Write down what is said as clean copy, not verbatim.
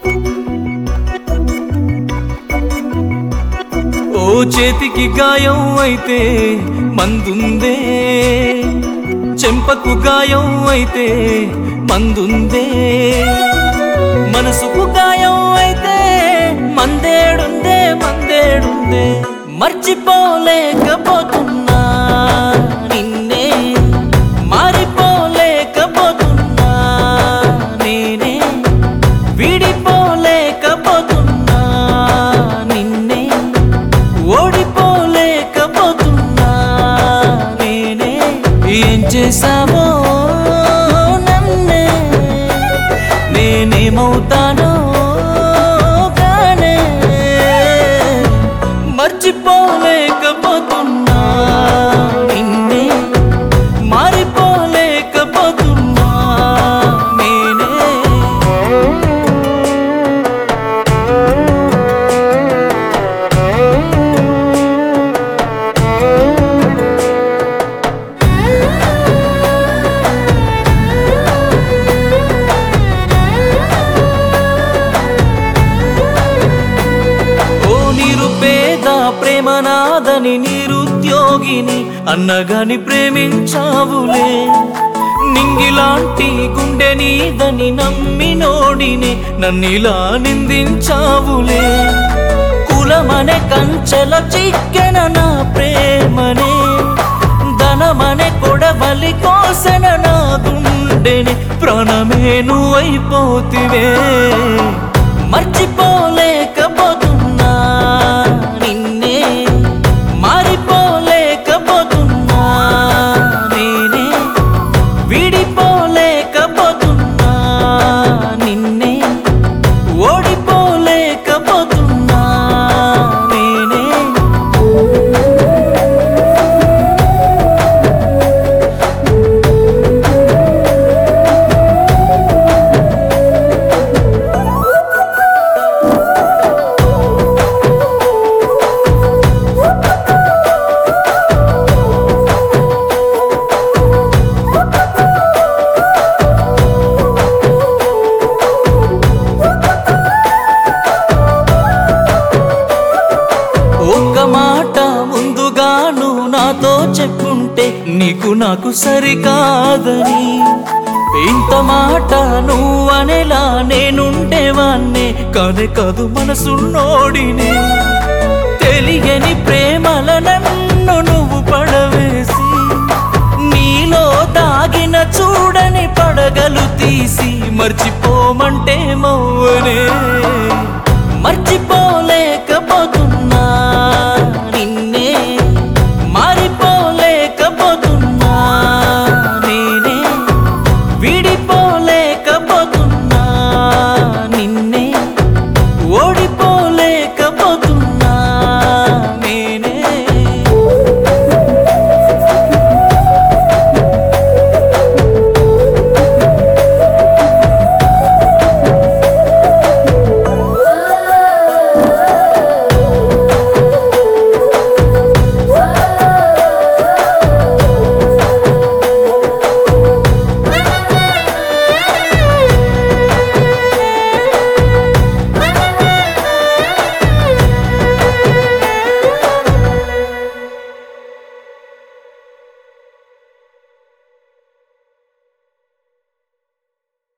ఓ చేతికి గాయం అయితే మందుందే, చెంపకు గాయం అయితే మందుందే, మనసుకు గాయం అయితే మందేడుందే మందేడుందే. మర్చిపోలేకపోతున్నా నిన్నే, మారిపోలేకపోతున్నా నేనే, విడిపోలేకపోతున్నా నిన్నే, ఓడిపోలేకపోతున్నా నేనే. ఏం చేసావో నన్నే, నేనేమవుతానో కానే, మర్చిపోలేకపోతున్నా నిన్నే, మారిపోలేకపోతున్నా నేనే. ప్రేమనాదని నిరుద్యోగిని అన్నగాని ప్రేమించావులే, నింగిలాంటి గుండె నీదని నమ్మినోడిని నన్నిలా నిందించావులే. కులమనే కంచెల చిక్కెన నా ప్రేమనే, ధనమనే కొడవలి కోసెన నా గుండెని, ప్రాణమే నువ్వైపోతివే. మర్చిపోలేకపోతున్నా నిన్నే, మారిపోలేకపోతున్నా నేనే, విడిపోలేకపోతున్నా నిన్నే, ఓడిపోలేకపోతున్నా నేనే. ఒక్క మాట ముందుగాను నాతో చెప్పుంటే నీకు నాకు సరికాదని, ఇంత మాట నువ్వనేలా నేనుండేవాన్నే కానే కాదు మనసున్నోడిని. తెలియని ప్రేమల నన్ను నువ్వు పడవేసి, నీలో దాగిన చూడని పడగలు తీసి మర్చిపోమంటే మౌనే.